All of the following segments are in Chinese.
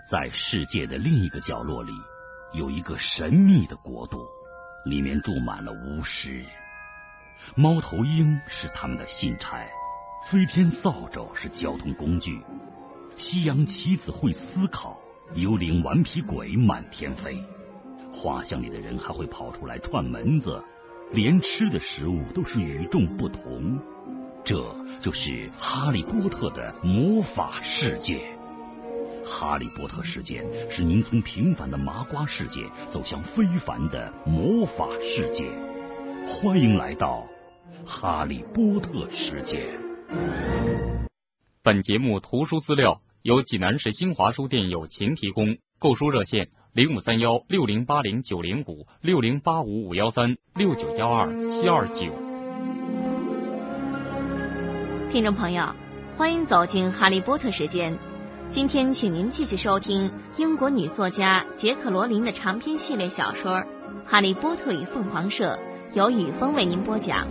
在世界的另一个角落里，有一个神秘的国度，里面住满了巫师。猫头鹰是他们的信差，飞天扫帚是交通工具，西洋棋子会思考，幽灵顽皮鬼满天飞。画像里的人还会跑出来串门子，连吃的食物都是与众不同。这就是哈利波特的魔法世界。哈利波特事件是您从平凡的麻瓜世界走向非凡的魔法世界。欢迎来到哈利波特世界。 本节目图书资料由济南市新华书店友情提供，购书热线05316080-905 60855136912-729。 听众朋友，欢迎走进哈利波特时间。今天请您继续收听英国女作家杰克·罗琳的长篇系列小说《哈利波特与凤凰社》，由雨峰为您播讲。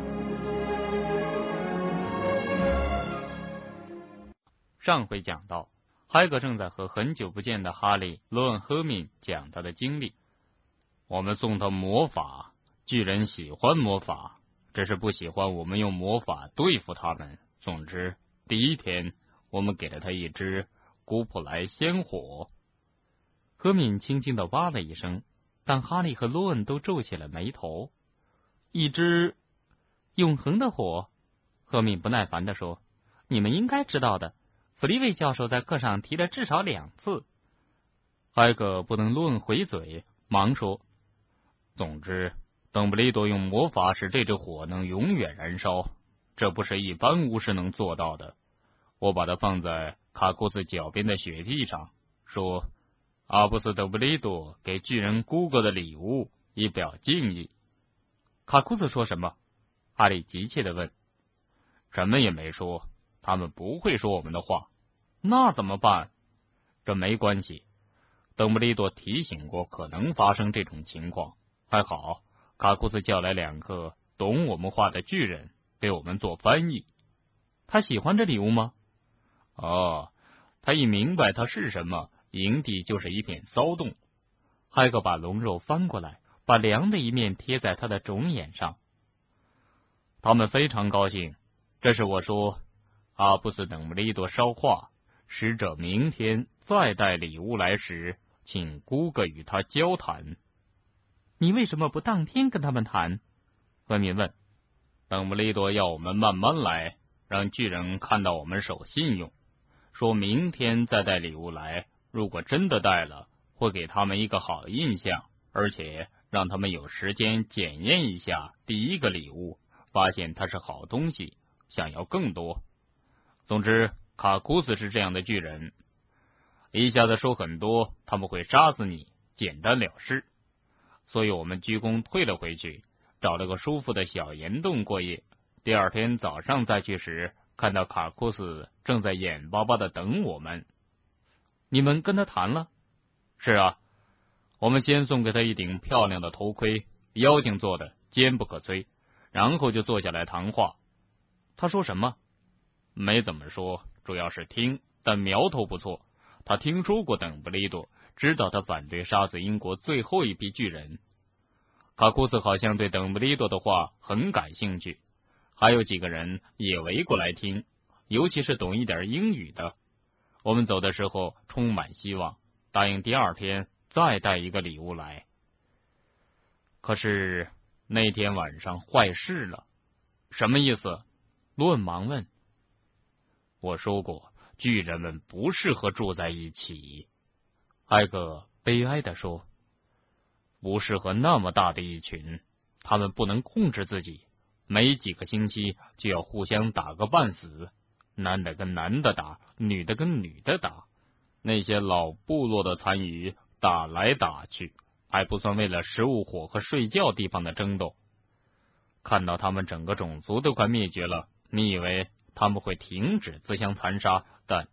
上回讲到，海格正在和很久不见的哈利、罗恩、赫敏讲他的经历。我们送他魔法，巨人喜欢魔法，只是不喜欢我们用魔法对付他们。总之，第一天我们给了他一只古普莱仙火。赫敏轻轻地哇了一声，但哈利和罗恩都皱起了眉头。一只永恒的火？赫敏不耐烦地说，你们应该知道的，弗利维教授在课上提了至少2次。海格不能罗恩回嘴，忙说，总之，邓布利多用魔法使这只火能永远燃烧，这不是一般巫师能做到的。我把它放在卡库斯脚边的雪地上，说，阿布斯·邓布利多给巨人姑哥的礼物，以表敬意。卡库斯说什么？哈利急切地问。什么也没说，他们不会说我们的话。那怎么办？这没关系，邓布利多提醒过可能发生这种情况。还好，卡库斯叫来2个懂我们话的巨人，给我们做翻译。他喜欢这礼物吗？他一明白它是什么，营地就是一片骚动。海格把龙肉翻过来，把凉的一面贴在他的肿眼上。他们非常高兴。这是我说，阿布斯邓布利多捎话，使者明天再带礼物来时，请姑哥与他交谈。你为什么不当天跟他们谈？赫敏问。邓布利多要我们慢慢来，让巨人看到我们守信用，说明天再带礼物来，如果真的带了，会给他们一个好印象，而且让他们有时间检验一下第一个礼物，发现它是好东西，想要更多。总之，卡库斯是这样的巨人，一下子说很多，他们会杀死你，简单了事。所以我们鞠躬退了回去，找了个舒服的小岩洞过夜。第二天早上再去时，看到卡库斯正在眼巴巴地等我们。你们跟他谈了？是啊，我们先送给他一顶漂亮的头盔，妖精做的，坚不可摧，然后就坐下来谈话。他说什么？没怎么说，主要是听，但苗头不错。他听说过邓布利多，知道他反对杀死英国最后一批巨人。卡库斯好像对邓布利多的话很感兴趣，还有几个人也围过来听，尤其是懂一点英语的。我们走的时候充满希望，答应第二天再带一个礼物来。可是那天晚上坏事了。什么意思？罗恩忙问。我说过，巨人们不适合住在一起。海格悲哀地说，不适合那么大的一群，他们不能控制自己，没几个星期就要互相打个半死，男的跟男的打，女的跟女的打。那些老部落的残余打来打去，还不算为了食物、火和睡觉地方的争斗。看到他们整个种族都快灭绝了，你以为他们会停止自相残杀？但，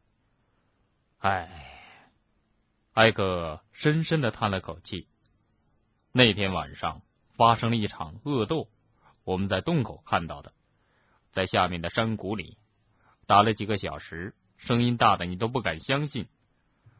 艾格深深地叹了口气。那天晚上发生了一场恶斗，我们在洞口看到的，在下面的山谷里打了几个小时，声音大的你都不敢相信。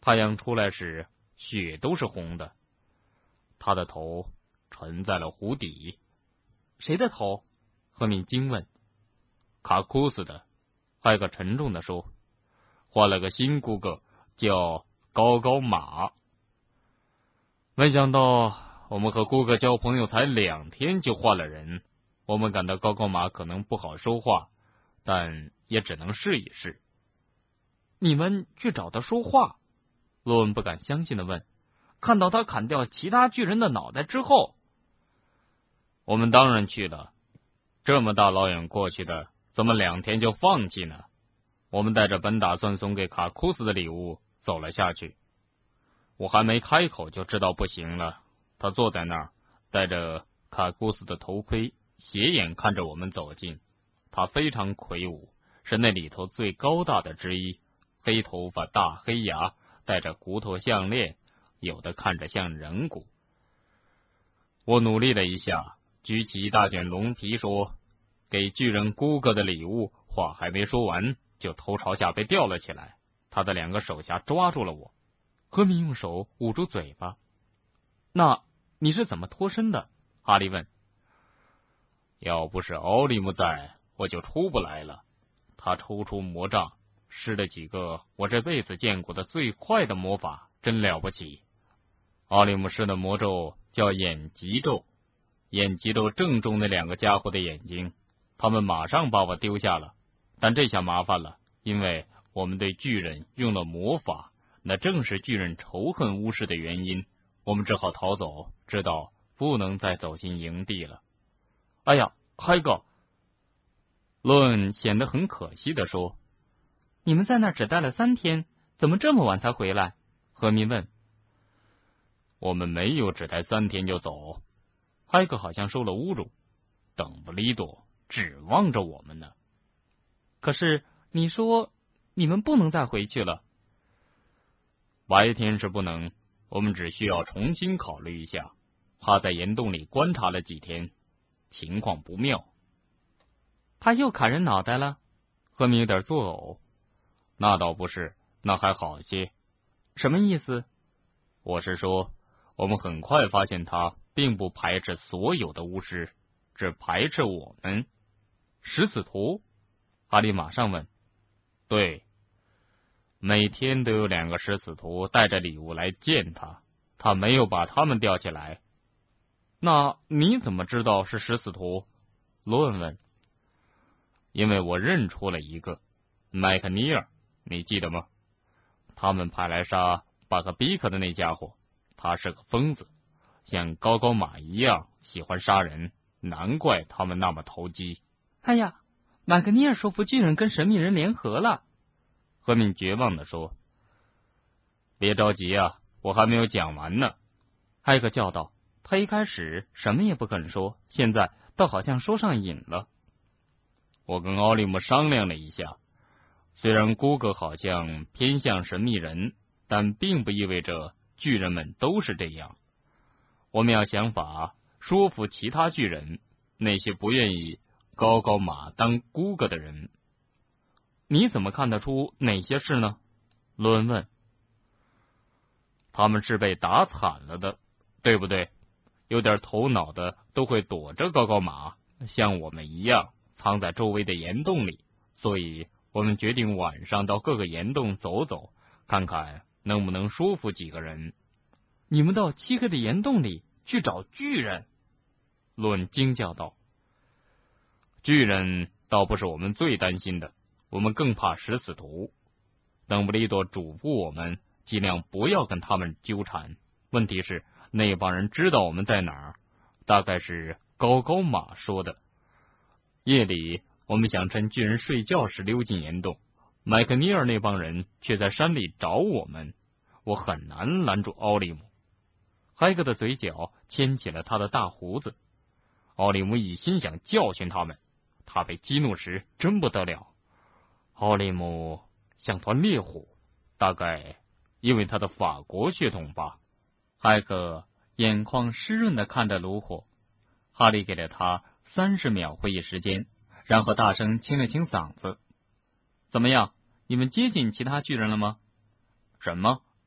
太阳出来时，雪都是红的。他的头沉在了湖底。谁的头？赫敏惊问。卡库斯的，海格沉重地说，换了个新姑哥，叫高高马。没想到我们和姑哥交朋友才2天就换了人。我们感到高高马可能不好说话，但也只能试一试。你们去找他说话？罗文不敢相信地问。看到他砍掉其他巨人的脑袋之后？我们当然去了，这么大老远过去的，怎么2天就放弃呢？我们带着本打算送给卡库斯的礼物走了下去。我还没开口就知道不行了。他坐在那儿，戴着卡库斯的头盔，斜眼看着我们走近。他非常魁梧，是那里头最高大的之一，黑头发，大黑牙，戴着骨头项链，有的看着像人骨。我努力了一下，举起一大卷龙皮说，给巨人姑哥的礼物。话还没说完，就头朝下被吊了起来。他的2个手下抓住了我。赫敏用手捂住嘴巴。那你是怎么脱身的？哈利问。要不是奥利姆在，我就出不来了。他抽出魔杖，施了几个我这辈子见过的最快的魔法，真了不起。奥利姆施的魔咒叫眼疾咒，眼疾咒正中那2个家伙的眼睛，他们马上把我丢下了。但这下麻烦了，因为我们对巨人用了魔法，那正是巨人仇恨巫师的原因。我们只好逃走，知道不能再走进营地了。哎呀，海格！罗恩显得很可惜地说。你们在那儿只待了3天，怎么这么晚才回来？赫敏问。我们没有只待3天就走。海格好像受了侮辱。邓布利多指望着我们呢。可是你说你们不能再回去了。白天是不能，我们只需要重新考虑一下。他在岩洞里观察了几天，情况不妙。他又砍人脑袋了？赫敏有点作呕。那倒不是，那还好些。什么意思？我是说，我们很快发现他并不排斥所有的巫师，只排斥我们。食死徒？哈利马上问。对，每天都有2个食死徒带着礼物来见他，他没有把他们吊起来。那你怎么知道是食死徒？罗恩问。因为我认出了一个，麦克尼尔，你记得吗？他们派来杀巴克比克的那家伙，他是个疯子，像高高马一样喜欢杀人，难怪他们那么投机。哎呀，麦克尼尔说服巨人跟神秘人联合了。赫敏绝望地说。别着急啊，我还没有讲完呢。海格叫道。他一开始什么也不肯说，现在倒好像说上瘾了。我跟奥利姆商量了一下，虽然姑哥好像偏向神秘人，但并不意味着巨人们都是这样。我们要想法说服其他巨人，那些不愿意高高马当姑哥的人。你怎么看得出哪些是呢？罗恩问。他们是被打惨了的，对不对？有点头脑的都会躲着高高马，像我们一样藏在周围的岩洞里，所以我们决定晚上到各个岩洞走走，看看能不能说服几个人。你们到漆黑的岩洞里去找巨人？罗恩惊叫道。巨人倒不是我们最担心的，我们更怕食死徒。邓布利多嘱咐我们尽量不要跟他们纠缠。问题是那帮人知道我们在哪儿，大概是高高马说的。夜里我们想趁巨人睡觉时溜进岩洞，麦克尼尔那帮人却在山里找我们，我很难拦住奥利姆。海格的嘴角牵起了他的大胡子。奥利姆一心想教训他们，他被激怒时真不得了。奥利姆像团烈火，大概因为他的法国血统吧。海格眼眶湿润地看着炉火。哈利给了他30秒会议时间，然后大声清了清嗓子。怎么样，你们接近其他巨人了吗？什么？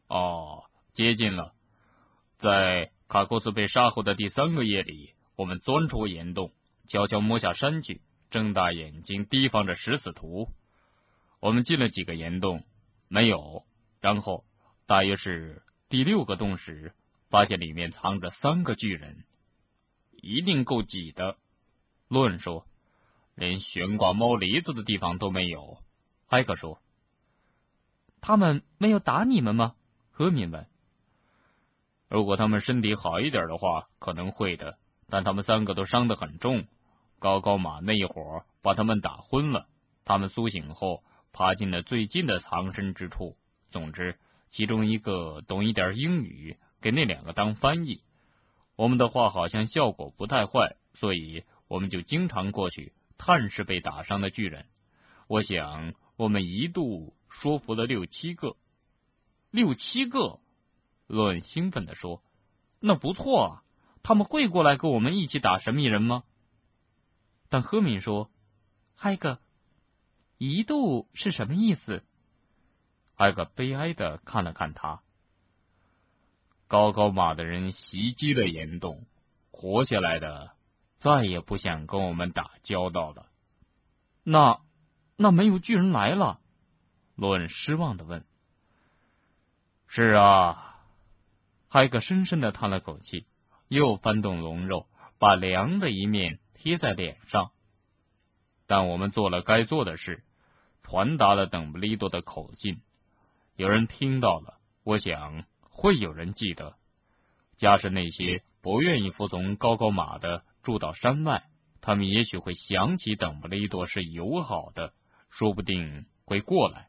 哦，接近了。在卡库斯被杀后的第3个夜里，我们钻出岩洞，悄悄摸下山去，睁大眼睛提防着食死徒。我们进了几个岩洞，没有，然后大约是第6个洞时，发现里面藏着3个巨人，一定够挤的。洛恩说，连悬挂猫梨子的地方都没有。海格说， 他们没有打你们吗？ 赫敏问。如果他们身体好一点的话，可能会的，但他们3个都伤得很重。高高马那一伙把他们打昏了，他们苏醒后爬进了最近的藏身之处。总之，其中一个懂一点英语，给那2个当翻译。我们的话好像效果不太坏，所以我们就经常过去探视被打伤的巨人。我想我们一度说服了6、7个。 6、7个？ 洛恩兴奋地说， 那不错啊，他们会过来跟我们一起打神秘人吗？ 但赫敏说， 海格，一度是什么意思？ 海格悲哀地看了看他。高高马的人袭击了岩洞，活下来的再也不想跟我们打交道了。 那没有巨人来了？ 罗恩失望地问。是啊，海格深深地叹了口气，又翻动龙肉，把凉的一面贴在脸上。但我们做了该做的事，传达了邓布利多的口信。有人听到了，我想会有人记得。假使那些不愿意服从高高马的住到山外，他们也许会想起邓布利多是友好的，说不定会过来。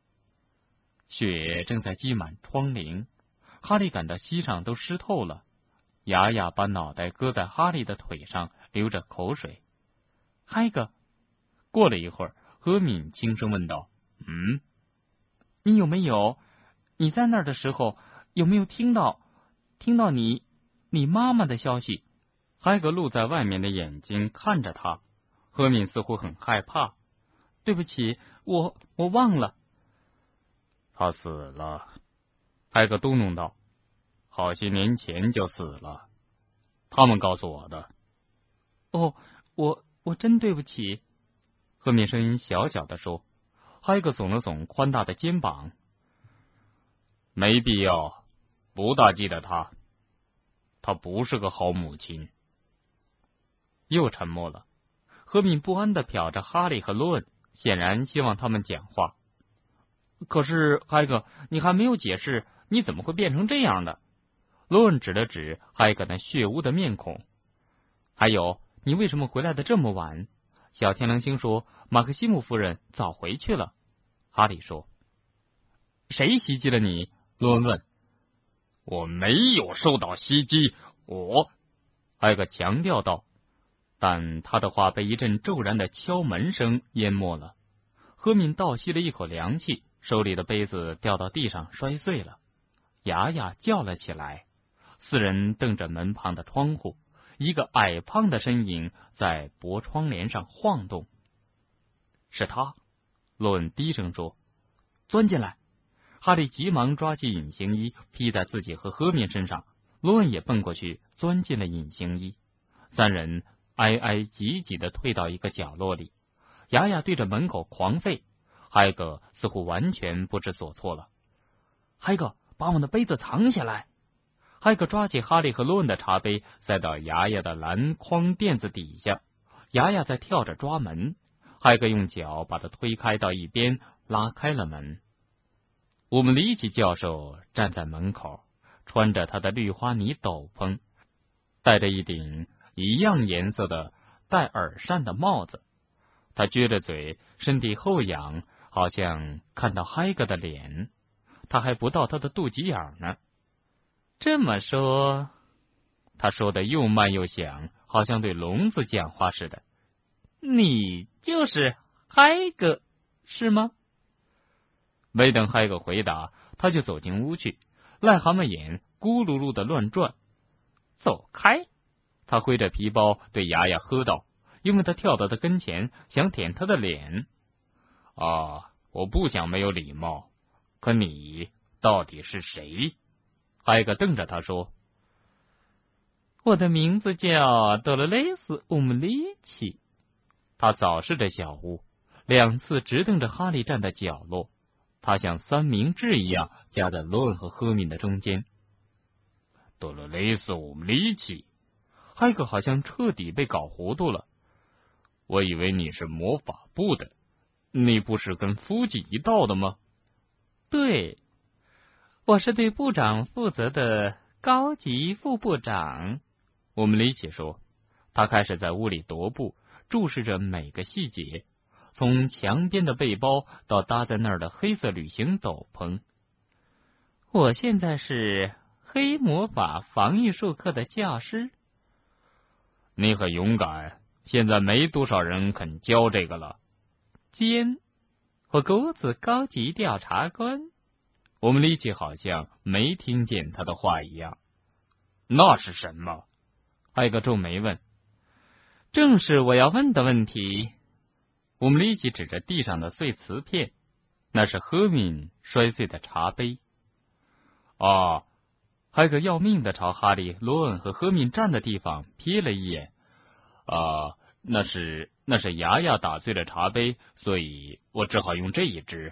雪正在积满窗棂，哈利感到膝上都湿透了。雅雅把脑袋搁在哈利的腿上，流着口水。 海格， 过了一会儿，赫敏轻声问道：“ 你有没有？你在那儿的时候有没有听到你妈妈的消息？” 海格露在外面的眼睛看着他，赫敏似乎很害怕。 对不起，我忘了。 他死了，海格嘟哝道，好些年前就死了，他们告诉我的。 哦，我真对不起。 赫敏声音小小的说。海格耸了耸宽大的肩膀。没必要，不大记得他，他不是个好母亲。又沉默了。赫敏不安地瞟着哈利和罗恩，显然希望他们讲话。 可是海格，你还没有解释你怎么会变成这样的。 罗恩指了指海格那血污的面孔。 还有，你为什么回来的这么晚？小天狼星说马克西姆夫人早回去了。 哈利说。 谁袭击了你？ 罗恩问。我没有受到袭击，海格强调道。但他的话被一阵骤然的敲门声淹没了。赫敏倒吸了一口凉气，手里的杯子掉到地上摔碎了。雅雅叫了起来。4人瞪着门旁的窗户，一个矮胖的身影在薄窗帘上晃动。是他，洛恩低声说。 钻进来。 哈利急忙抓起隐形衣披在自己和赫敏身上，罗恩也奔过去钻进了隐形衣。3人挨挨挤挤地退到一个角落里。雅雅对着门口狂吠，海格似乎完全不知所措了。 海格，把我的杯子藏起来。 海格抓起哈利和罗恩的茶杯，塞到雅雅的篮筐垫子底下。雅雅在跳着抓门，海格用脚把他推开到一边，拉开了门。我们里奇教授站在门口，穿着他的绿花呢斗篷，戴着一顶一样颜色的带耳扇的帽子。他撅着嘴，身体后仰，好像看到海格的脸。他还不到他的肚脐眼呢。这么说，他说的又慢又响，好像对聋子讲话似的。你就是海格，是吗？没等海格回答，他就走进屋去，癞蛤蟆眼咕噜噜的乱转。走开！他挥着皮包对雅雅喝道，因为他跳到他跟前，想舔他的脸。我不想没有礼貌，可你到底是谁？海格瞪着他说： 我的名字叫德罗雷斯·乌姆里奇。 他扫视着小屋，2次直瞪着哈利站在角落，他像三明治一样夹在罗恩和赫敏的中间。德罗雷斯·乌姆里奇，海格好像彻底被搞糊涂了。我以为你是魔法部的，你不是跟夫吉一道的吗？ 对，我是对部长负责的高级副部长。 我们里奇说，他开始在屋里踱步，注视着每个细节，从墙边的背包到搭在那儿的黑色旅行斗篷。 我现在是黑魔法防御术课的教师。 你很勇敢，现在没多少人肯教这个了。 尖或钩子高级调查官。 我们里奇好像没听见他的话一样。那是什么？艾格皱眉问。 正是我要问的问题。 我们里奇指着地上的碎瓷片，那是赫敏摔碎的茶杯。啊！海格要命的朝哈利、罗恩和赫敏站的地方瞥了一眼。那是牙牙打碎了茶杯，所以我只好用这一只。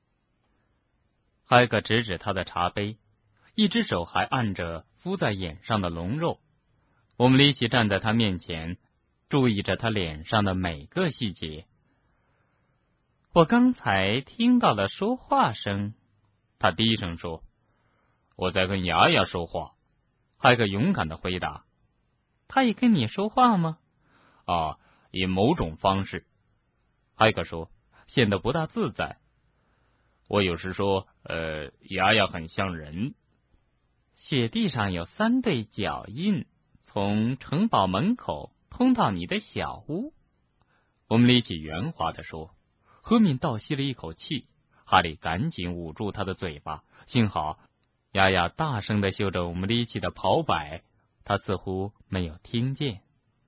海格指指他的茶杯，一只手还按着敷在眼上的龙肉。我们里奇站在他面前，注意着他脸上的每个细节。 我刚才听到了说话声， 他低声说。我在跟牙牙说话。海格勇敢地回答。 他也跟你说话吗？ 以某种方式。海格说，显得不大自在。我有时说，牙牙很像人。 雪地上有3对脚印，从城堡门口通到你的小屋。 我们里奇圆滑地说。赫敏倒吸了一口气，哈利赶紧捂住他的嘴巴，幸好牙牙大声地嗅着我们里奇的袍摆，他似乎没有听见。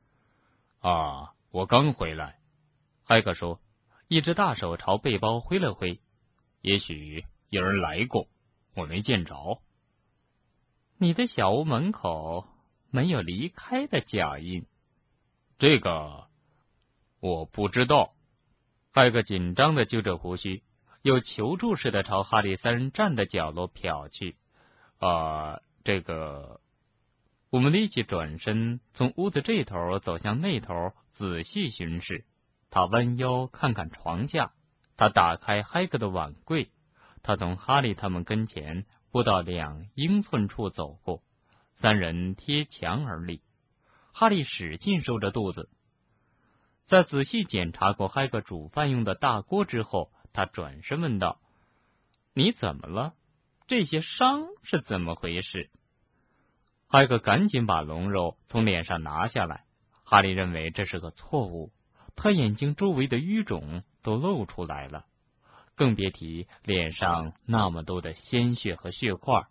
我刚回来，海格说，一只大手朝背包挥了挥。也许有人来过，我没见着。 你的小屋门口没有离开的脚印。 这个我不知道。海格紧张地揪着胡须，又求助似的朝哈利3人站的角落瞟去。这个……我们立即转身，从屋子这头走向那头，仔细巡视。他弯腰看看床下，他打开海格的碗柜，他从哈利他们跟前不到2英寸处走过，3人贴墙而立。哈利使劲收着肚子。在仔细检查过海格煮饭用的大锅之后，他转身问道：你怎么了？这些伤是怎么回事？海格赶紧把龙肉从脸上拿下来。哈利认为这是个错误，他眼睛周围的淤肿都露出来了，更别提脸上那么多的鲜血和血块。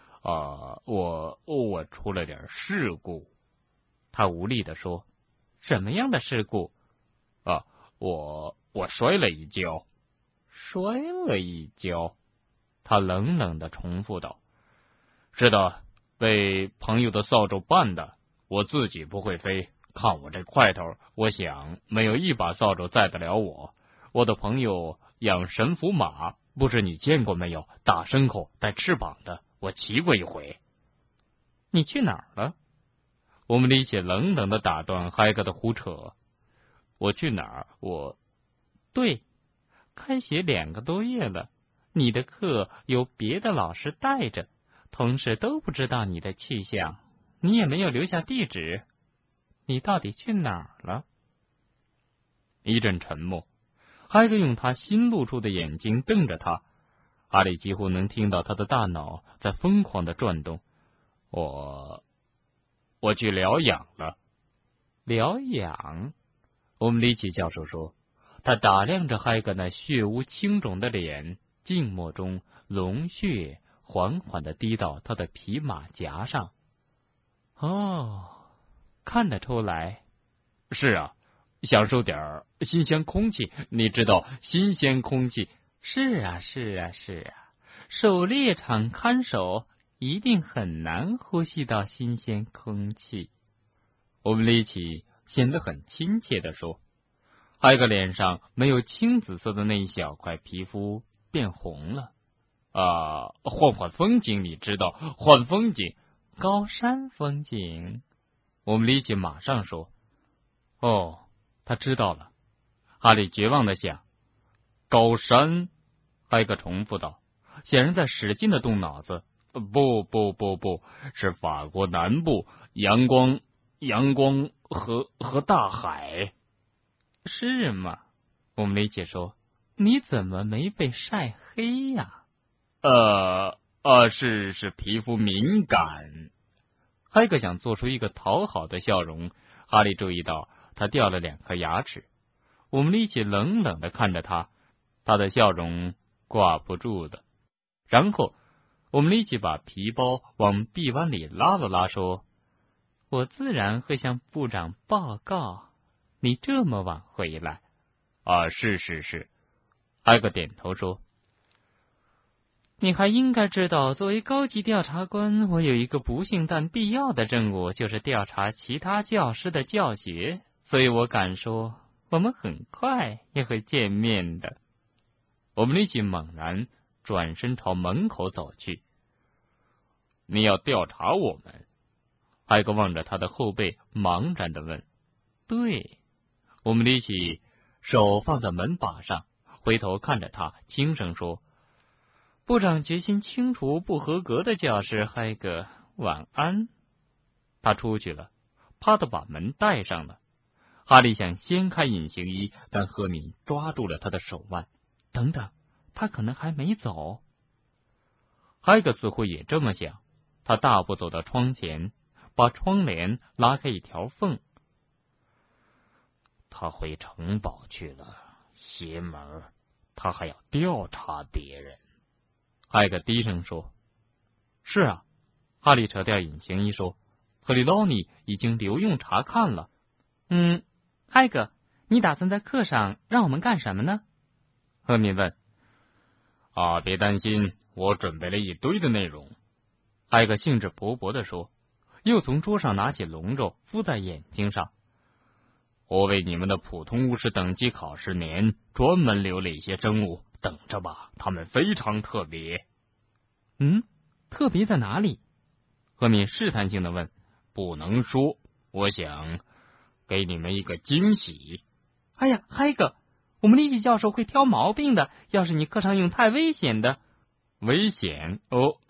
我出了点事故。他无力地说。 什么样的事故？ 我摔了一跤。摔了一跤？他冷冷地重复道。是的，被朋友的扫帚绊的。我自己不会飞，看我这块头，我想没有一把扫帚载得了我。我的朋友养神符马，不知你见过没有？大牲口带翅膀的，我骑过一回。 你去哪儿了？ 我们里奇冷冷地打断海格的胡扯。我去哪儿？ 对，开学2个多月了，你的课由别的老师带着，同事都不知道你的去向，你也没有留下地址。你到底去哪儿了？ 一阵沉默，海格用他新露出的眼睛瞪着他。哈利几乎能听到他的大脑在疯狂地转动。我去疗养了。疗养？我们里奇教授说。他打量着海格那血污青肿的脸，静默中龙血缓缓地滴到他的皮马甲上。 看得出来。 是啊，享受点新鲜空气，你知道新鲜空气。 是啊， 狩猎场看守一定很难呼吸到新鲜空气。 我们一起显得很亲切地说。海格脸上没有青紫色的那一小块皮肤变红了。换风景，你知道，换风景， 高山风景。 我们一起马上说。哦，他知道了。哈利绝望地想。高山，海格重复道，显然在使劲地动脑子。不，是法国南部，阳光和大海。 是吗？我们一起说。你怎么没被晒黑呀？ 是皮肤敏感。海格想做出一个讨好的笑容，哈利注意到他掉了2颗牙齿。我们一起冷冷地看着他，他的笑容挂不住的。然后我们一起把皮包往臂弯里拉了拉，说：“ 我自然会向部长报告，你这么晚回来。” 是。海格点头说。 你还应该知道，作为高级调查官，我有一个不幸但必要的任务，就是调查其他教师的教学，所以我敢说，我们很快也会见面的。 我们一起猛然转身朝门口走去。你要调查我们？海格望着他的后背，茫然地问。 对。 我们一起手放在门把上，回头看着他，轻声说：“ 部长决心清除不合格的教师，海格，晚安。” 他出去了，啪地把门带上了。哈利想掀开隐形衣，但赫敏抓住了他的手腕。 等等，他可能还没走。 海格似乎也这么想，他大步走到窗前，把窗帘拉开一条缝。他回城堡去了，邪门，他还要调查别人。海格低声说。是啊，哈利扯掉隐形衣说，赫利劳尼已经留用查看了。 海格，你打算在课上让我们干什么呢？ 赫敏问。别担心，我准备了一堆的内容。海格兴致勃勃地说，又从桌上拿起龙肉敷在眼睛上。我为你们的普通巫师等级考试年专门留了一些生物，等着吧，他们非常特别。 特别在哪里？ 赫敏试探性地问。不能说，我想给你们一个惊喜。 哎呀，海格，我们利奇教授会挑毛病的，要是你课上用太危险的。 危险？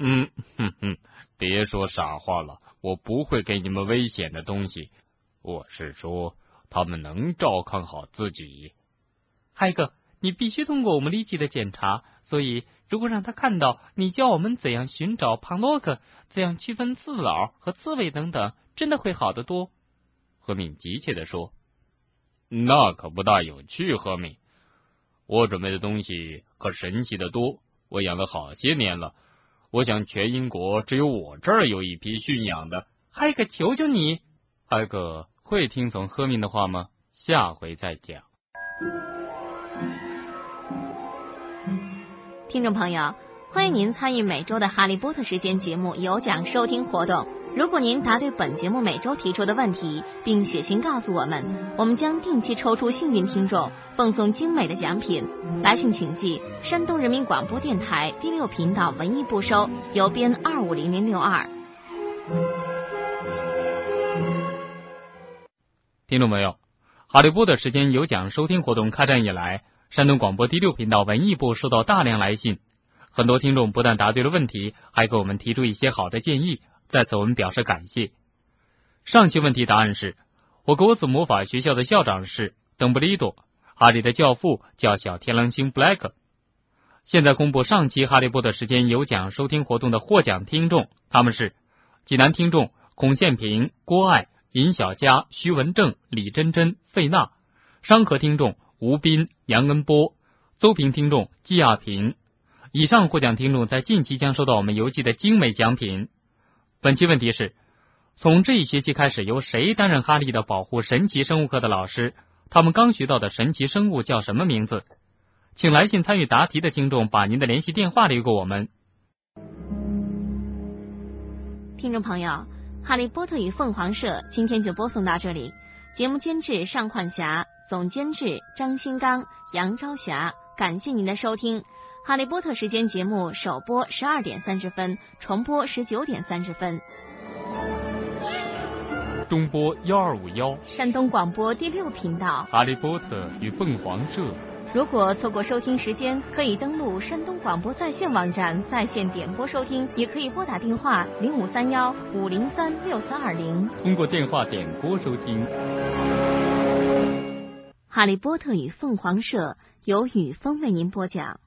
别说傻话了，我不会给你们危险的东西，我是说他们能照看好自己。 海格，你必须通过我们利奇的检查，所以如果让他看到你教我们怎样寻找庞洛克，怎样区分刺佬和刺猬等等，真的会好得多。 赫敏急切地说。那可不大有趣，赫敏，我准备的东西可神奇得多，我养了好些年了，我想全英国只有我这儿有一批驯养的。 海格，求求你。 海格会听从赫敏的话吗？下回再讲。 听众朋友，欢迎您参与每周的哈利波特时间节目有奖收听活动。如果您答对本节目每周提出的问题，并写信告诉我们，我们将定期抽出幸运听众，奉送精美的奖品。来信请寄山东人民广播电台第6频道文艺部收，邮编250062。 听众朋友，哈利波特时间有奖收听活动开展以来，山东广播第6频道文艺部收到大量来信，很多听众不但答对了问题，还给我们提出一些好的建议，在此我们表示感谢。上期问题答案是，霍格沃茨魔法学校的校长是邓布利多，哈利的教父叫小天狼星布莱克。现在公布上期哈利波特时间有奖收听活动的获奖听众，他们是济南听众孔宪平、郭爱、尹小佳、徐文正、李真真、费娜；商河听众吴斌、杨恩波；邹平听众季亚平。以上获奖听众在近期将收到我们邮寄的精美奖品。本期问题是，从这一学期开始，由谁担任哈利的保护神奇生物课的老师？他们刚学到的神奇生物叫什么名字？请来信参与答题的听众把您的联系电话留给我们， 听众朋友，《哈利波特与凤凰社》今天就播送到这里。节目监制尚焕霞，总监制张新刚、杨朝霞。感谢您的收听。哈利波特时间节目首播12点30分，重播19点30分。 中波1251， 山东广播第6频道， 哈利波特与凤凰社。 如果错过收听时间，可以登录山东广播在线网站在线点播收听，也可以拨打电话0531-503-6420， 通过电话点播收听。 哈利波特与凤凰社由雨峰为您播讲。